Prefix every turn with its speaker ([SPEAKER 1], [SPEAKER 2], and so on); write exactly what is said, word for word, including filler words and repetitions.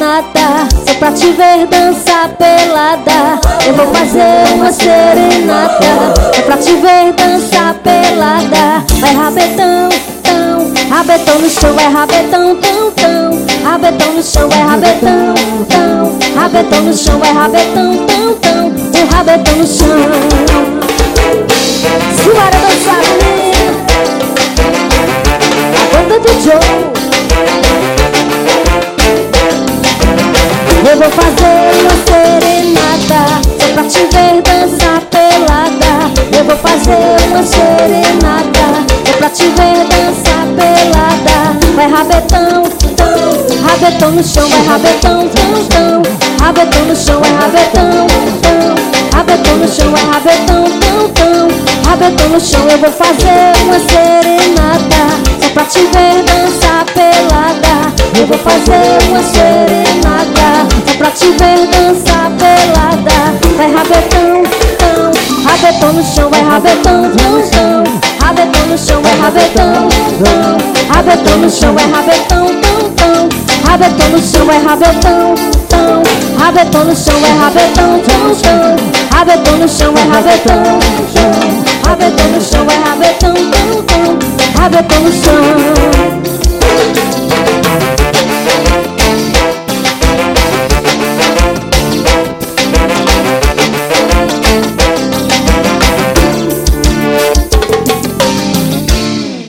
[SPEAKER 1] serenata, só pra te ver dançar pelada. Eu vou fazer uma serenata, só pra te ver dançar pelada. Vai rabetão, tão, rabetão no chão, vai rabetão, tão, tão. Rabetão no chão, vai rabetão, tão. Rabetão no chão, vai rabetão, tão, tão. O rabetão no chão. Simbora dançar, menina. A banda do Joe. Eu vou fazer uma serenata, só pra te ver dançar pelada. Eu vou fazer uma serenata, só pra te ver dançar pelada. Vai rabetão, tão, rabetão no chão, vai rabetão, tão, tão. Rabetão no chão, vai rabetão, tão. Rabetão no chão, vai rabetão, tão, tão. Rabetão no chão, eu vou fazer uma serenata, só pra te ver dançar pelada. Eu vou fazer uma serenata, só pra te ver dançar pelada. Vai rabetão, tão, rabetão no chão, vai rabetão, tão, tão. Rabetão no chão, vai rabetão, tão. Rabetão no chão, vai rabetão, tão, tão. Rabetão no chão, vai rabetão, tão. Rabetão no chão, vai rabetão, tão, tão. Rabetão no chão, vai rabetão, tão. Rabetão no chão, vai rabetão, tão, tão. Rabetão no chão.